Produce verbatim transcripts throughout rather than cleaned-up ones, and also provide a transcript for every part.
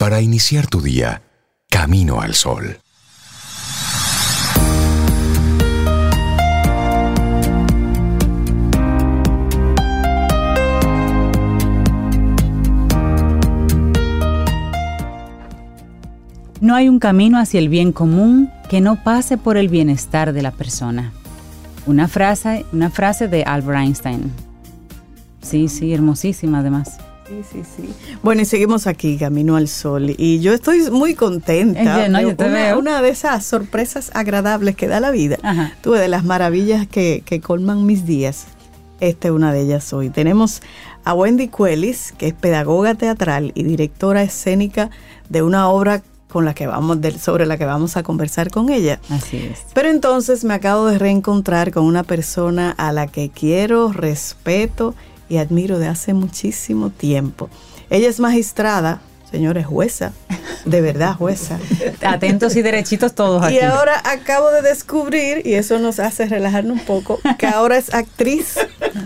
para iniciar tu día, camino al sol. No hay un camino hacia el bien común que no pase por el bienestar de la persona. Una frase, una frase de Albert Einstein. Sí, sí, hermosísima además. Sí, sí, sí. Bueno, y seguimos aquí, Camino al Sol. Y yo estoy muy contenta. Eh, no, yo te una, veo. una de esas sorpresas agradables que da la vida. Ajá. Tuve de las maravillas que, que colman mis días. Esta es una de ellas hoy. Tenemos a Wendy Quellis, que es pedagoga teatral y directora escénica de una obra con la que vamos de, sobre la que vamos a conversar con ella. Así es. Pero entonces me acabo de reencontrar con una persona a la que quiero, respeto y admiro de hace muchísimo tiempo. Ella es magistrada, señores, jueza, de verdad jueza. Atentos y derechitos todos aquí. Y ahora acabo de descubrir, y eso nos hace relajarnos un poco, que ahora es actriz.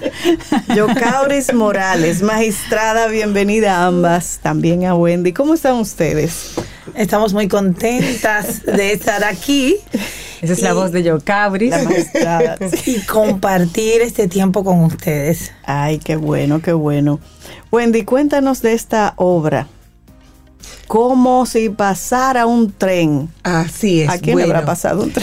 Yocauris Morales, magistrada, bienvenida a ambas, también a Wendy. ¿Cómo están ustedes? Estamos muy contentas de estar aquí. Esa es la voz de Yocauris. La magistrada. Y compartir este tiempo con ustedes. Ay, qué bueno, qué bueno. Wendy, cuéntanos de esta obra. Como si pasara un tren. Así es. ¿A quién bueno, le habrá pasado un tren?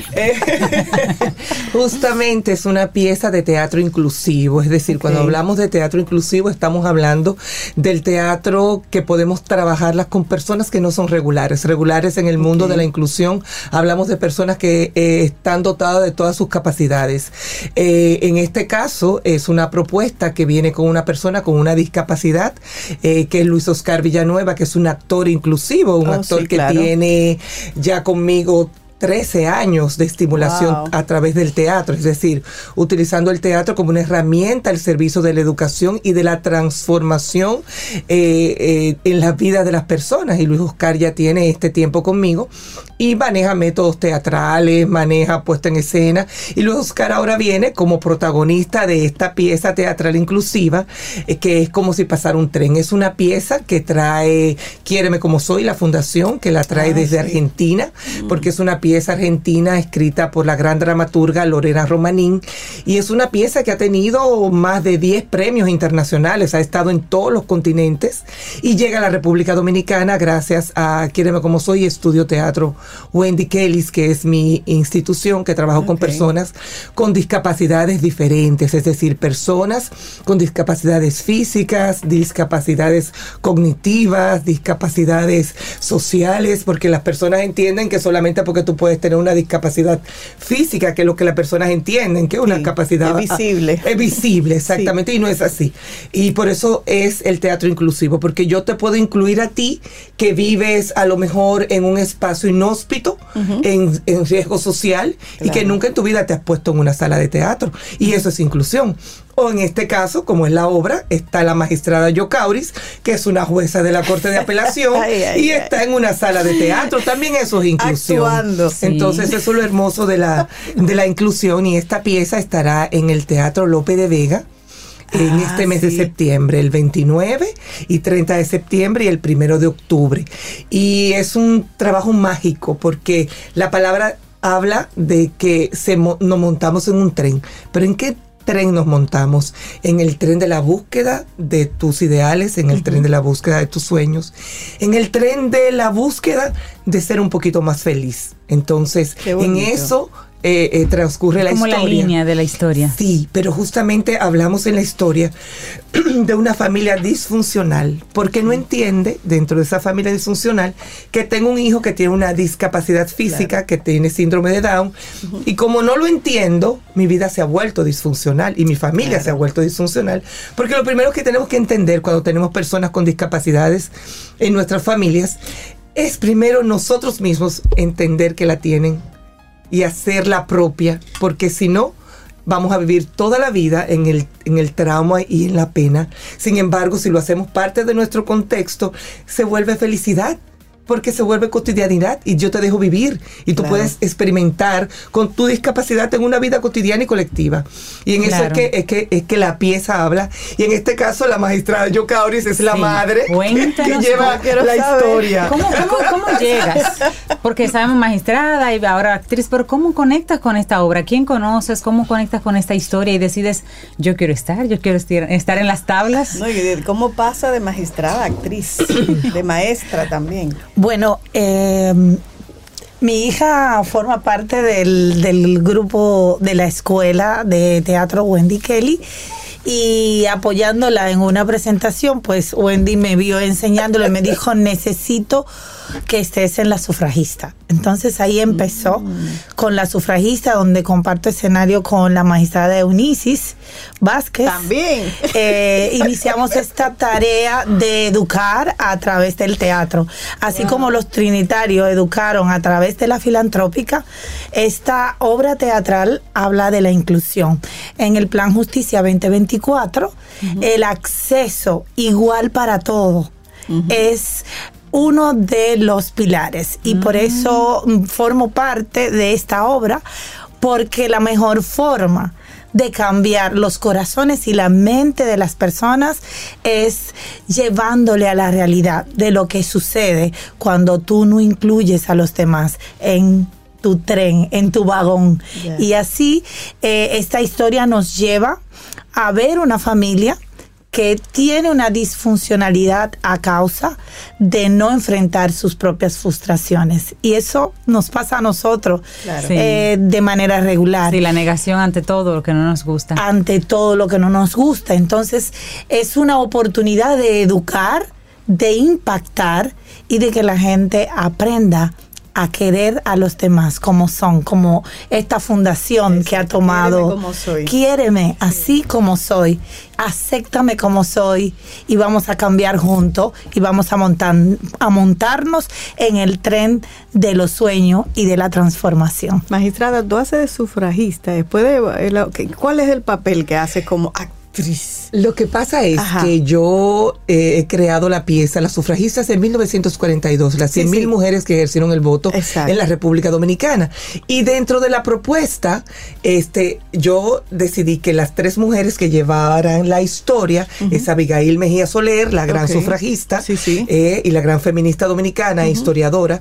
Justamente es una pieza de teatro inclusivo, es decir, okay. Cuando hablamos de teatro inclusivo estamos hablando del teatro que podemos trabajarlas con personas que no son regulares. Regulares en el mundo okay. de la inclusión, hablamos de personas que eh, están dotadas de todas sus capacidades. Eh, en este caso es una propuesta que viene con una persona con una discapacidad, eh, que es Luis Oscar Villanueva, que es un actor inclusivo. Un oh, actor sí, que claro. tiene ya conmigo trece años de estimulación wow. a través del teatro, es decir, utilizando el teatro como una herramienta al servicio de la educación y de la transformación eh, eh, en la vida de las personas. Y Luis Oscar ya tiene este tiempo conmigo y maneja métodos teatrales, maneja puesta en escena, y Luis Oscar ahora viene como protagonista de esta pieza teatral inclusiva, eh, que es como si pasara un tren. Es una pieza que trae Quiéreme como soy, la fundación, que la trae ah, desde sí. Argentina, mm. porque es una pieza argentina escrita por la gran dramaturga Lorena Romanín, y es una pieza que ha tenido más de diez premios internacionales, ha estado en todos los continentes, y llega a la República Dominicana gracias a Quiéreme como soy, Estudio Teatro Wendy Quellis, que es mi institución que trabajo okay. con personas con discapacidades diferentes, es decir, personas con discapacidades físicas, discapacidades cognitivas, discapacidades sociales, porque las personas entienden que solamente porque tú puedes tener una discapacidad física, que es lo que las personas entienden, que es una sí, capacidad... Es visible. Es visible, exactamente, sí. Y no es así. Y por eso es el teatro inclusivo, porque yo te puedo incluir a ti, que vives a lo mejor en un espacio inhóspito, uh-huh. en, en riesgo social, claro. y que nunca en tu vida te has puesto en una sala de teatro. Y eso es inclusión. O en este caso, como es la obra, está la magistrada Yocauris, que es una jueza de la Corte de Apelación, ay, ay, y ay. está en una sala de teatro. También eso es inclusión. Actuando. Sí. Entonces, eso es lo hermoso de la, de la inclusión. Y esta pieza estará en el Teatro Lope de Vega en ah, este mes sí. de septiembre, el veintinueve y treinta de septiembre y el primero de octubre. Y es un trabajo mágico, porque la palabra habla de que se mo- nos montamos en un tren. ¿Pero en qué tren nos montamos? En el tren de la búsqueda de tus ideales, en el uh-huh. tren de la búsqueda de tus sueños, en el tren de la búsqueda de ser un poquito más feliz. Entonces, en eso eh, eh, transcurre la como historia. Como la línea de la historia. Sí, pero justamente hablamos en la historia de una familia disfuncional, porque no entiende, dentro de esa familia disfuncional, que tengo un hijo que tiene una discapacidad física, claro. que tiene síndrome de Down, uh-huh. y como no lo entiendo, mi vida se ha vuelto disfuncional y mi familia claro. se ha vuelto disfuncional, porque lo primero que tenemos que entender cuando tenemos personas con discapacidades en nuestras familias es primero nosotros mismos entender que la tienen y hacerla propia, porque si no, vamos a vivir toda la vida en el, en el trauma y en la pena. Sin embargo, si lo hacemos parte de nuestro contexto, se vuelve felicidad. porque se vuelve cotidianidad y yo te dejo vivir y tú Claro. puedes experimentar con tu discapacidad en una vida cotidiana y colectiva. Y en eso Claro. es que, es que es que la pieza habla. Y en este caso la magistrada Yocauris es la Sí. madre Cuéntanos que lleva cómo, quiero la saber. historia. ¿Cómo, cómo, cómo llegas? Porque sabemos magistrada y ahora actriz, pero ¿cómo conectas con esta obra? ¿Quién conoces? ¿Cómo conectas con esta historia y decides, yo quiero estar, yo quiero estir- estar en las tablas? No, y de cómo pasa de magistrada a actriz, de maestra también. Bueno, eh, mi hija forma parte del, del grupo de la escuela de teatro Wendy Kelly y apoyándola en una presentación, pues Wendy me vio enseñándole y me dijo, necesito que estés en La Sufragista. Entonces ahí empezó mm. con La Sufragista, donde comparto escenario con la magistrada Eunices Vázquez. También. Eh, iniciamos esta tarea de educar a través del teatro. Así wow. como los trinitarios educaron a través de la filantrópica, esta obra teatral habla de la inclusión. En el Plan Justicia veinte veinticuatro, uh-huh. el acceso igual para todo uh-huh. es uno de los pilares y mm. por eso formo parte de esta obra, porque la mejor forma de cambiar los corazones y la mente de las personas es llevándole a la realidad de lo que sucede cuando tú no incluyes a los demás en tu tren, en tu vagón. Yeah. Y así eh, esta historia nos lleva a ver una familia que tiene una disfuncionalidad a causa de no enfrentar sus propias frustraciones. Y eso nos pasa a nosotros claro. eh, sí. de manera regular. Sí, la negación ante todo lo que no nos gusta. Ante todo lo que no nos gusta. Entonces, es una oportunidad de educar, de impactar y de que la gente aprenda a querer a los demás como son, como esta fundación Eso, que ha tomado. Quiéreme como soy. Quiéreme así como soy, acéptame como soy y vamos a cambiar juntos y vamos a montar, a montarnos en el tren de los sueños y de la transformación. Magistrada, tú haces de sufragista, después de, ¿cuál es el papel que haces como actriz? Lo que pasa es Ajá. que yo eh, he creado la pieza Las Sufragistas en mil novecientos cuarenta y dos, las cien mil sí, sí. mujeres que ejercieron el voto Exacto. en la República Dominicana. Y dentro de la propuesta, este, yo decidí que las tres mujeres que llevaran la historia uh-huh. es Abigail Mejía Soler, la gran okay. sufragista, sí, sí. Eh, y la gran feminista dominicana uh-huh. e historiadora,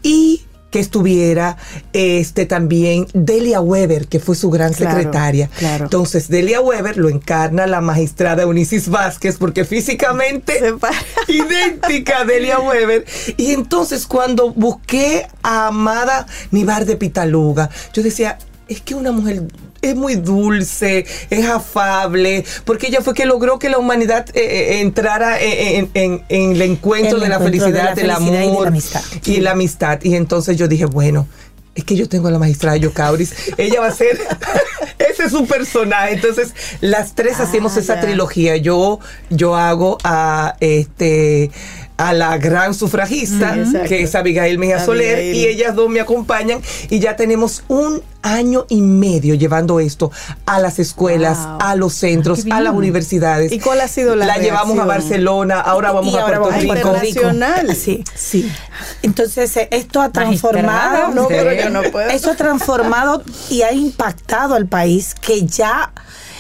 y que estuviera este también Delia Weber, que fue su gran claro, secretaria. Claro. Entonces, Delia Weber lo encarna la magistrada Eunices Vázquez, porque físicamente idéntica a Delia Weber. Y entonces, cuando busqué a Amada Nivar de Pitaluga, yo decía, es que una mujer es muy dulce, es afable, porque ella fue que logró que la humanidad eh, entrara en, en, en el encuentro, el de, la encuentro felicidad, de la felicidad, del amor y, de la amistad. y la amistad. Y entonces yo dije, bueno, es que yo tengo a la magistrada Yocauris, ella va a ser, ese es su personaje. Entonces, las tres ah, hacemos esa ya. trilogía. Yo, yo hago a este a la gran sufragista, mm, que es Abigail Mejía Soler, Abigail. Y ellas dos me acompañan, y ya tenemos un año y medio llevando esto a las escuelas, wow. a los centros, a las universidades. ¿Y cuál ha sido la La reacción? Llevamos a Barcelona, ahora vamos y a ahora Puerto vamos Rico. A Internacional. Sí, sí. Entonces, esto ha transformado, no, pero yo no puedo. Esto ha transformado y ha impactado al país, que ya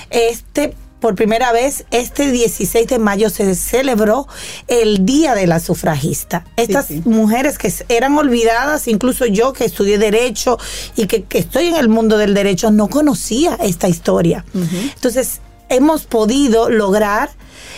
este por primera vez, este dieciséis de mayo se celebró el Día de la Sufragista. Estas sí, sí. mujeres que eran olvidadas, incluso yo que estudié Derecho y que, que estoy en el mundo del derecho, no conocía esta historia. Uh-huh. Entonces, hemos podido lograr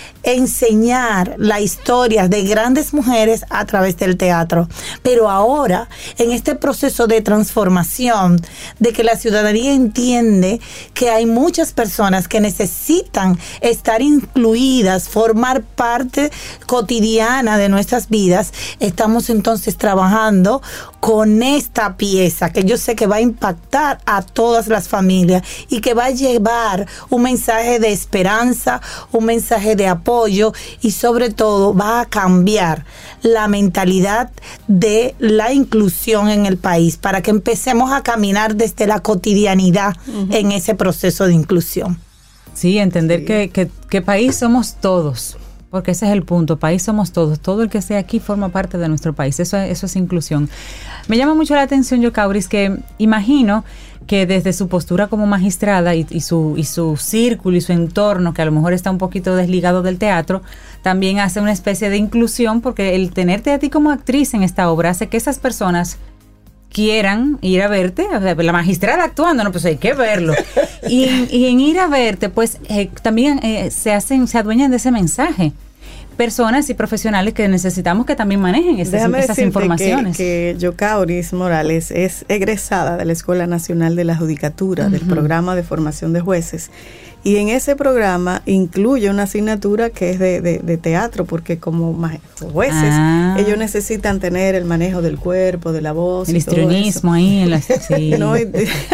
enseñar la historia de grandes mujeres a través del teatro, pero ahora en este proceso de transformación, de que la ciudadanía entiende que hay muchas personas que necesitan estar incluidas, formar parte cotidiana de nuestras vidas, estamos entonces trabajando con esta pieza que yo sé que va a impactar a todas las familias y que va a llevar un mensaje de esperanza, un mensaje de apoyo y sobre todo va a cambiar la mentalidad de la inclusión en el país para que empecemos a caminar desde la cotidianidad uh-huh. en ese proceso de inclusión. Sí, entender sí. que, que, que país somos todos. Porque ese es el punto, país somos todos, todo el que esté aquí forma parte de nuestro país, eso, eso es inclusión. Me llama mucho la atención, Yocauris, que imagino que desde su postura como magistrada y, y, su, y su círculo y su entorno, que a lo mejor está un poquito desligado del teatro, también hace una especie de inclusión, porque el tenerte a ti como actriz en esta obra hace que esas personas quieran ir a verte, o sea, la magistrada actuando, no, pues hay que verlo. Y, y en ir a verte, pues eh, también eh, se hacen, se adueñan de ese mensaje. Personas y profesionales que necesitamos que también manejen esas, Déjame esas informaciones. Que, que Yocauris Morales es egresada de la Escuela Nacional de la Judicatura, uh-huh. del programa de formación de jueces. Y en ese programa incluye una asignatura que es de, de, de teatro, porque como jueces, ah. ellos necesitan tener el manejo del cuerpo, de la voz. El histrionismo ahí. En la, sí. ¿No? y,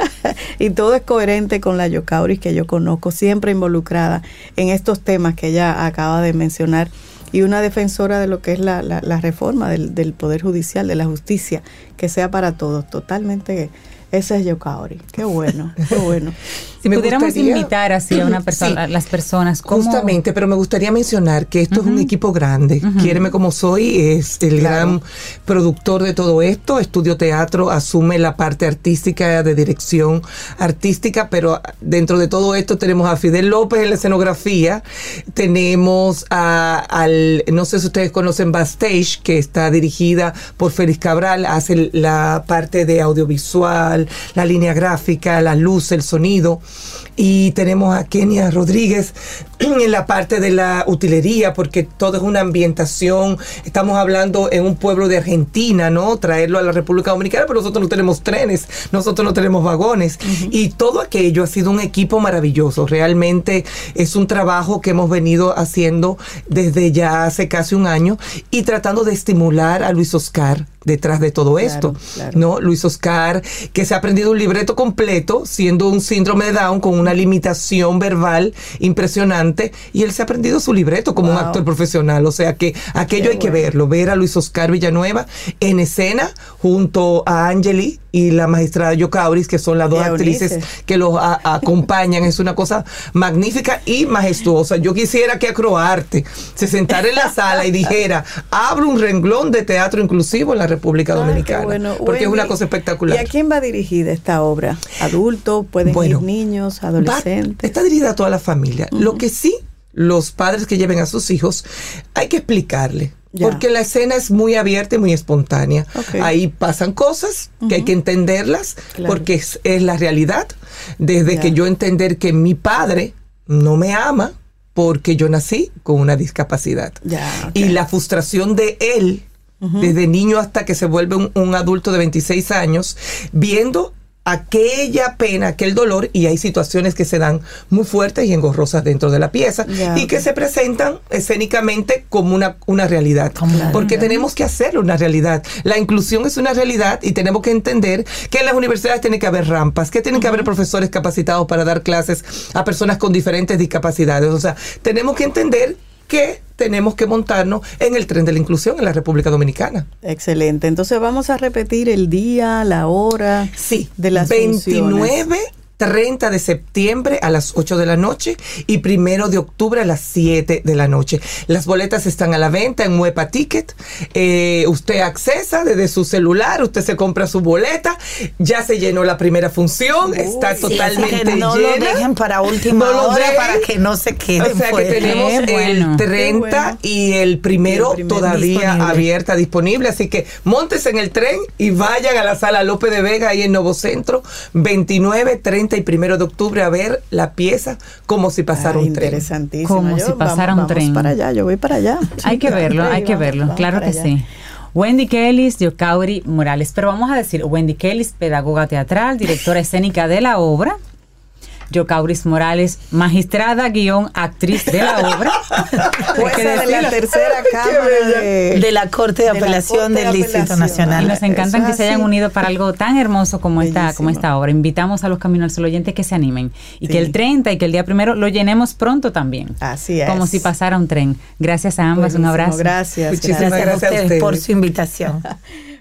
y todo es coherente con la Yocauris que yo conozco, siempre involucrada en estos temas que ella acaba de mencionar. Y una defensora de lo que es la, la, la reforma del, del Poder Judicial, de la justicia, que sea para todos, totalmente. Ese es Yocauris. Qué bueno, qué bueno. Si me pudiéramos gustaría, invitar así a una persona, sí, las personas. ¿cómo? Justamente, pero me gustaría mencionar que esto uh-huh. es un equipo grande. Uh-huh. Quiéreme como soy, es el claro. gran productor de todo esto. Estudio teatro, asume la parte artística, de dirección artística, pero dentro de todo esto tenemos a Fidel López en la escenografía, tenemos a, al, no sé si ustedes conocen Backstage, que está dirigida por Félix Cabral, hace la parte de audiovisual, la línea gráfica, la luz, el sonido. Y tenemos a Kenia Rodríguez en la parte de la utilería, porque todo es una ambientación. Estamos hablando en un pueblo de Argentina, ¿no? Traerlo a la República Dominicana, pero nosotros no tenemos trenes, nosotros no tenemos vagones. Uh-huh. Y todo aquello ha sido un equipo maravilloso. Realmente es un trabajo que hemos venido haciendo desde ya hace casi un año y tratando de estimular a Luis Oscar detrás de todo claro, esto, claro. ¿no? Luis Oscar, que se ha aprendido un libreto completo, siendo un síndrome de Down con una limitación verbal impresionante, y él se ha aprendido su libreto como wow. un actor profesional, o sea que aquello Qué hay bueno. que verlo, ver a Luis Oscar Villanueva en escena junto a Angeli y la magistrada Yocauris, que son las dos actrices Eunice. que los a, acompañan. Es una cosa magnífica y majestuosa. Yo quisiera que Acroarte se sentara en la sala y dijera, abro un renglón de teatro inclusivo en la República ah, Dominicana, bueno. porque Wendy, es una cosa espectacular. ¿Y a quién va dirigida esta obra? ¿Adultos? ¿Pueden bueno, ir niños? ¿Adolescentes? Va, está dirigida a toda la familia. Uh-huh. Lo que sí, los padres que lleven a sus hijos, hay que explicarle. Ya. Porque la escena es muy abierta y muy espontánea. Okay. Ahí pasan cosas uh-huh. que hay que entenderlas, claro. porque es, es la realidad. Desde ya. que yo entender que mi padre no me ama porque yo nací con una discapacidad. Ya, okay. Y la frustración de él, uh-huh. desde niño hasta que se vuelve un, un adulto de veintiséis años, viendo aquella pena, aquel dolor, y hay situaciones que se dan muy fuertes y engorrosas dentro de la pieza yeah, y que okay. se presentan escénicamente como una, una realidad, claro, porque claro. tenemos que hacerlo una realidad. La inclusión es una realidad y tenemos que entender que en las universidades tiene que haber rampas, que tienen uh-huh. que haber profesores capacitados para dar clases a personas con diferentes discapacidades. O sea, tenemos que entender que tenemos que montarnos en el tren de la inclusión en la República Dominicana. Excelente. Entonces vamos a repetir el día, la hora sí, de las veintinueve, funciones. treinta de septiembre a las ocho de la noche y primero de octubre a las siete de la noche. Las boletas están a la venta en Muepa Ticket. Eh, usted accesa desde su celular, usted se compra su boleta. Ya se llenó la primera función, Uy, está sí, totalmente que no llena. No lo dejen para última no hora para que no se queden. O sea fuera. que tenemos Qué bueno. el treinta bueno. y el primero, y el primero todavía disponible. abierta, disponible. Así que móntese en el tren y vayan a la sala López de Vega ahí en Nuevo Centro, veintinueve, treinta y primero de octubre a ver la pieza como si pasara Ay, un tren. Interesantísimo. Como yo, si pasara vamos, un tren. Vamos para allá, yo voy para allá. Hay Sí, que verlo, vamos, hay que verlo, vamos claro que allá. sí. Wendy Kellis, Yocauris Morales, pero vamos a decir Wendy Kellis, pedagoga teatral, directora escénica de la obra. Yocauris Morales, magistrada guión actriz de la obra. Jueza de la tercera cámara de, de la Corte de, de Apelación Corte del de Distrito Apelación. Nacional. Y nos encantan Eso que es se hayan así. unido para algo tan hermoso como esta, como esta obra. Invitamos a los Caminos al Sol oyentes que se animen y Sí. que el treinta y que el día primero lo llenemos pronto también. Así es. Como si pasara un tren. Gracias a ambas, Buenísimo, un abrazo. Gracias. Muchísimas gracias. gracias a ustedes ustedes por su invitación.